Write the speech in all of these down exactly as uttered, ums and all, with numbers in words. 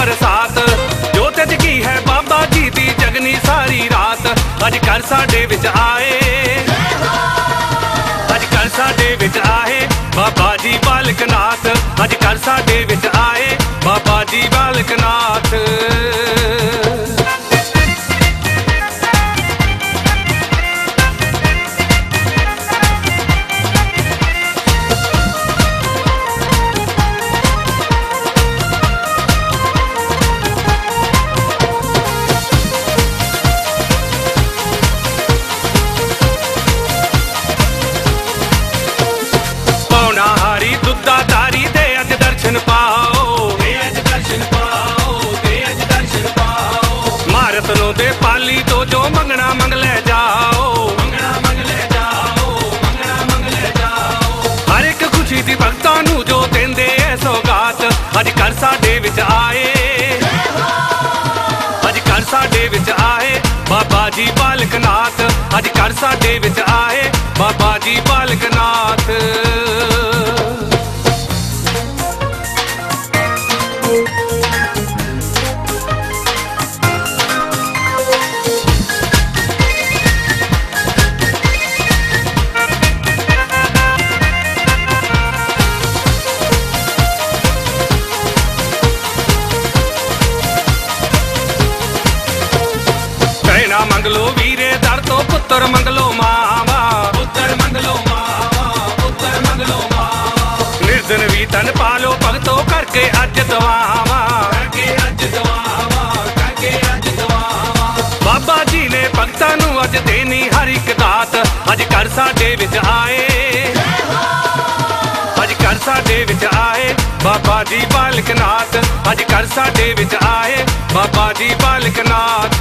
बरसात। जोत जगी है बाबा जी दी जगनी सारी रात। अज घर साडे विच आए, अज घर साडे विच आए बाबा जी बालक नाथ। अज घर साडे विच आए बाबा जी बालक नाथ। दर्शन पाओ, दे अज दर्शन पाओ, दे अज दर्शन पाओ। महारतनों दे पाली तो जो मंगना मंग ले जाओ, मंगना मंग ले जाओ, मंगना मंग ले जाओ। हर एक खुशी दी भगतां नू जो देंदे ऐ सौगात। अज घर साडे विच आए, अज घर साडे विच आए बाबा जी बालक नाथ। अज घर साडे विच आए बाबा जी बालक नाथ। मंगलो वीरे दर तो पुत्र मंगलो मावा, पुत्र मंगलो मावा, पुत्र मंगलो मावा। निर्धन भी तन पालो भगतो करके अज दुआवा, करके अज दुआवा, करके अज दुआवा। बाबा जी ने भगतां नू अज देनी हर एक दात। अज घर साडे विच आए, अज घर साडे विच आए बाबा जी बालक नाथ। अज घर साडे विच आए बाबा जी बालक नाथ।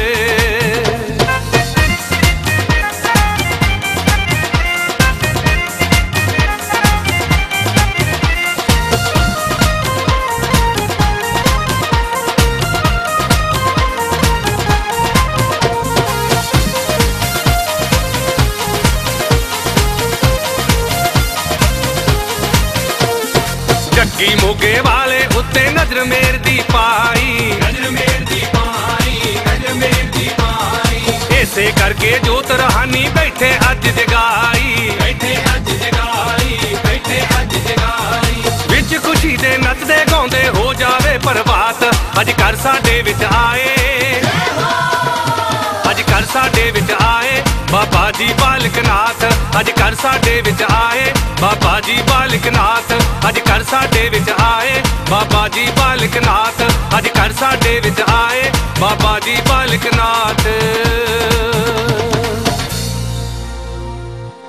जग्गी मोगे वाले उत्ते नजर मेर दी पाई, नजर मेर दी पाई, नजर मेर दी पाई। ऐसे करके जोत रहानी बैठे अज जगाई, बैठे अज जगाई, बैठे अज जगाई। विच खुशी दे नचदे गाउंदे हो जावे प्रभात। अज घर साडे विच आए, अज घर साडे विच आए बाबा जी बालक नाथ। अज घर साडे विच आए बाबा जी बालक नाथ। अज घर साडे विच आए बाबा जी बालक नाथ। अज घर साडे विच आए बाबा जी बालक नाथ।